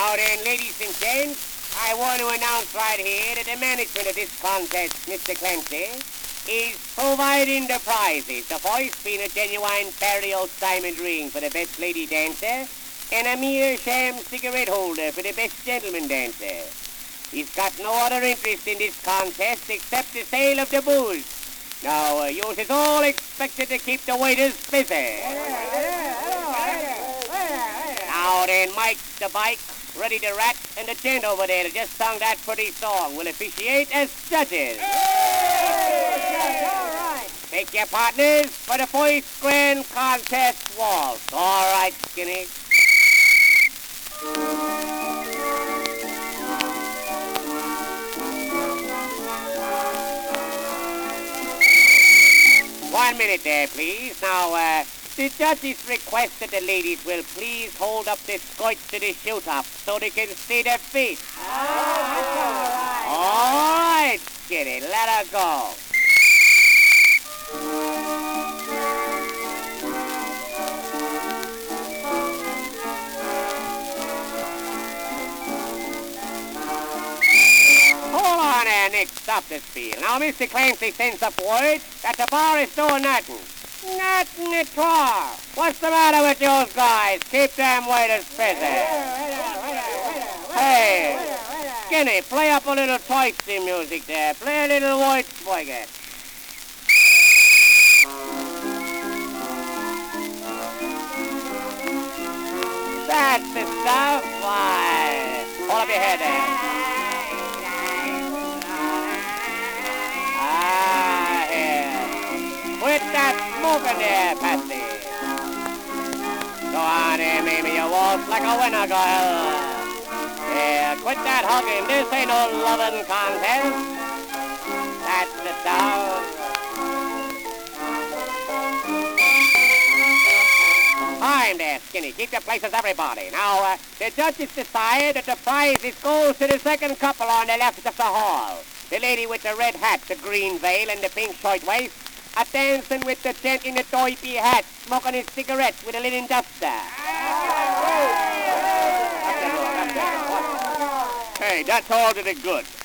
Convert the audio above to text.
Now then, ladies and gents, I want to announce right here that the management of this contest, Mr. Clancy, is providing the prizes. The first being a genuine Farao's diamond ring for the best lady dancer, and a mere sham cigarette holder for the best gentleman dancer. He's got no other interest in this contest except the sale of the booze. Now, yours is all expected to keep the waiters busy. Now then, Mike the bike, Ruddy the rat, and the gent over there that just sung that pretty song will officiate as judges. Take your partners for the first grand contest waltz. All right, Skinny. One minute there, please. Now, the judges request that the ladies will please hold up their skirts to the shoe-top so they can see their feet. All right, Skinny, let her go. Hold on there, Nick. Stop this field. Now, Mr. Clancy sends up word that the bar is doing nothing. Nothing at all. What's the matter with those guys? Keep them waiters busy. Hey, Skinny, play up a little toasty music there. Play a little White Spigot. That's the stuff. Why? Hold up your head there. Quit that smoking there, Patsy. Go on there, maybe you waltz like a winner, girl. Yeah, quit that hugging. This ain't no loving contest. That's the sound. Time there, Skinny. Keep your places, everybody. Now, the judges decide that the prizes goes to the second couple on the left of the hall. The lady with the red hat, the green veil, and the pink shirtwaist. A dancing with the gent in the doipy hat, smoking his cigarettes with a linen duster. Hey, that's all to the good.